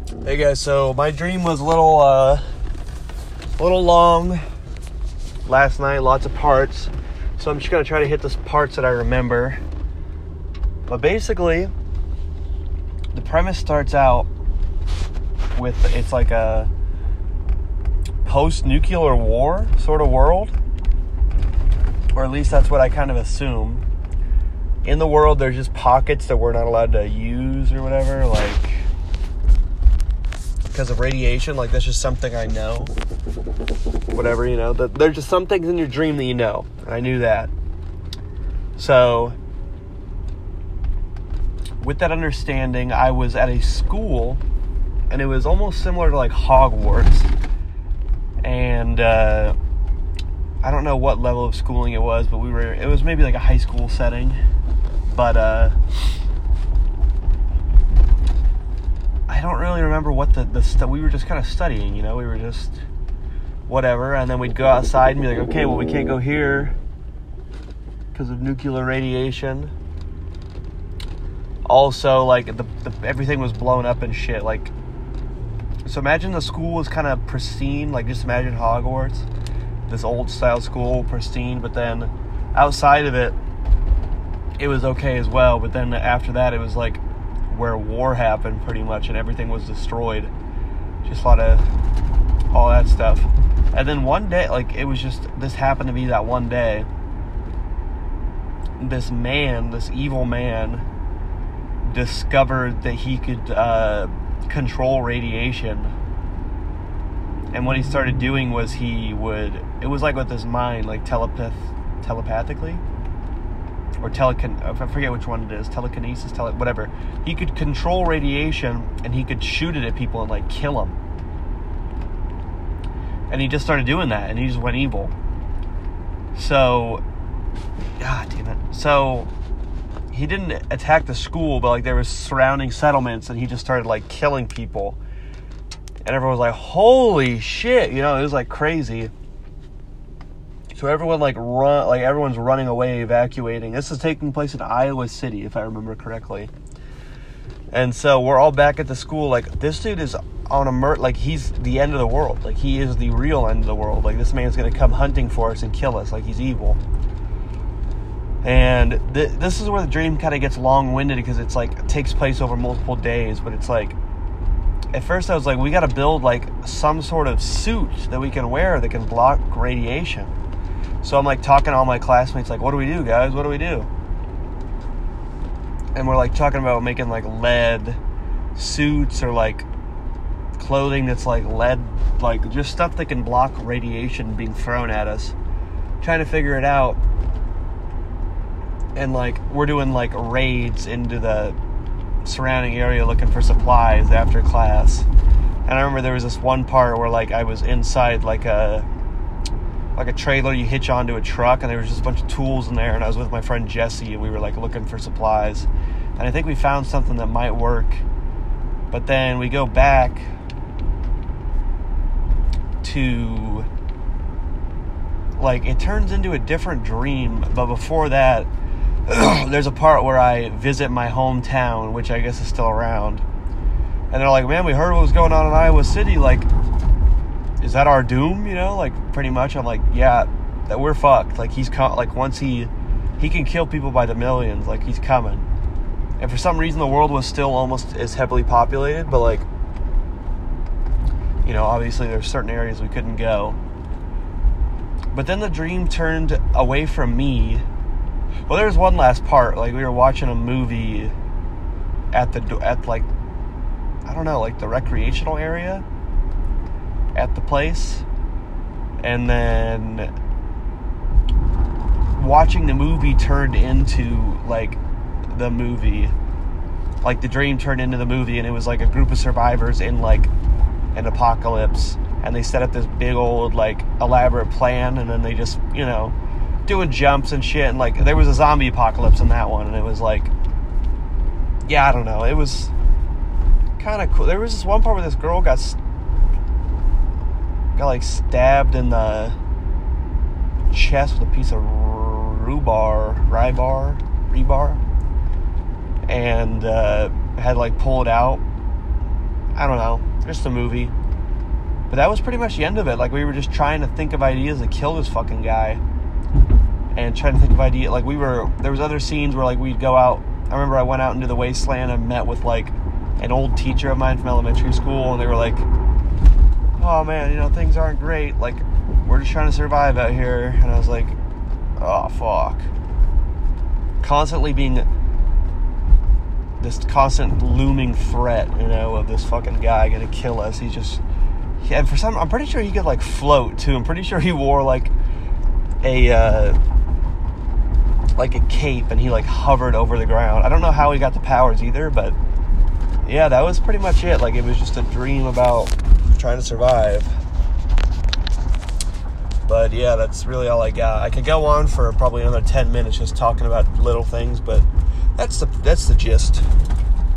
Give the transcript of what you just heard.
Hey guys, so my dream was a little long last night, lots of parts. So I'm just gonna try to hit the parts that I remember. But basically, the premise starts out with it's like a post-nuclear war sort of world, or at least that's what I kind of assume. In the world, there's just pockets that we're not allowed to use or whatever, like because of radiation. Like, that's just something I know. Whatever, there's just some things in your dream that you know, and I knew that. So, with that understanding, I was at a school, and it was almost similar to like Hogwarts. And I don't know what level of schooling it was, but it was maybe like a high school setting. But I don't really remember what we were just kind of studying, we were just whatever, and then we'd go outside and be like, okay, well, we can't go here because of nuclear radiation. Also, like, everything was blown up and shit, like, so imagine the school was kind of pristine, like, just imagine Hogwarts, this old style school, pristine, but then outside of it, it was okay as well, but then after that, it was like where war happened pretty much, and everything was destroyed. Just a lot of all that stuff. And then one day, like, this happened to be that one day, this evil man, discovered that he could control radiation. And what he started doing was it was like with his mind, like telepathically, or I forget which one it is, telekinesis, whatever. He could control radiation, and he could shoot it at people and, like, kill them. And he just started doing that, and he just went evil. So, God damn it. So, he didn't attack the school, but, like, there was surrounding settlements, and he just started, like, killing people. And everyone was like, holy shit, it was, like, crazy. So everyone, everyone's running away, evacuating. This is taking place in Iowa City, if I remember correctly. And so we're all back at the school, like, this dude is on he's the end of the world. Like, he is the real end of the world. Like, this man's going to come hunting for us and kill us. Like, he's evil. And this is where the dream kind of gets long-winded, because it's, like, it takes place over multiple days. But it's, like, at first I was like, we got to build, like, some sort of suit that we can wear that can block radiation. So I'm, like, talking to all my classmates, like, what do we do, guys? What do we do? And we're, like, talking about making, like, lead suits, or, like, clothing that's, like, lead, like, just stuff that can block radiation being thrown at us. Trying to figure it out. And, like, we're doing, like, raids into the surrounding area looking for supplies after class. And I remember there was this one part where, like, I was inside, like a trailer you hitch onto a truck, and there was just a bunch of tools in there, and I was with my friend Jesse, and we were, like, looking for supplies. And I think we found something that might work. But then we go back to, like, it turns into a different dream, but before that, there's a part where I visit my hometown, which I guess is still around. And they're like, man, we heard what was going on in Iowa City, like, is that our doom, like, pretty much. I'm like, yeah, that we're fucked. Like, once he can kill people by the millions, like, he's coming. And for some reason, the world was still almost as heavily populated, but, like, obviously there's certain areas we couldn't go. But then the dream turned away from me. Well, there was one last part. Like, we were watching a movie at like, I don't know, like, the recreational area at the place, and then watching the movie turned into, like, the movie. Like, the dream turned into the movie, and it was, like, a group of survivors in, like, an apocalypse, and they set up this big old, like, elaborate plan, and then they just, doing jumps and shit, and, like, there was a zombie apocalypse in that one, and it was, like, yeah, I don't know, it was kind of cool. There was this one part where this girl got like stabbed in the chest with a piece of rebar, and had to, like, pull it out. I don't know, just a movie. But that was pretty much the end of it. Like, we were just trying to think of ideas to kill this fucking guy. And trying to think of ideas. Like, there was other scenes where, like, we'd go out. I remember I went out into the wasteland and met with, like, an old teacher of mine from elementary school. And they were like, oh, man, you know, things aren't great. Like, we're just trying to survive out here. And I was like, oh, fuck. Constantly being this constant looming threat, you know, of this fucking guy gonna kill us. He's just... Yeah, and I'm pretty sure he could, like, float, too. I'm pretty sure he wore, like a cape, and he, like, hovered over the ground. I don't know how he got the powers either, but, yeah, that was pretty much it. Like, it was just a dream about trying to survive. But, yeah, that's really all I got. I could go on for probably another 10 minutes just talking about little things, but that's the gist.